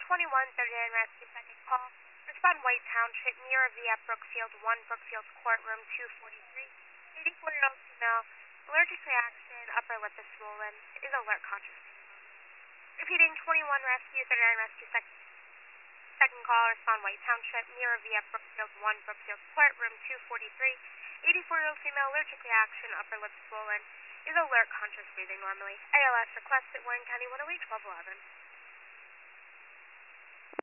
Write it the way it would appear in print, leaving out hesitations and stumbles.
2139 rescue second call. Respond White Township, near Via Brookfield 1, Brookfield Courtroom 243. 84-year-old female, allergic reaction, upper lip is swollen, is alert conscious. Repeating 21 rescue 39 rescue second call. Respond White Township, near Via Brookfield 1, Brookfield Courtroom 243. 84-year-old female, allergic reaction, upper lip swollen, is alert conscious, breathing normally. ALS requested Warren County 108 1211.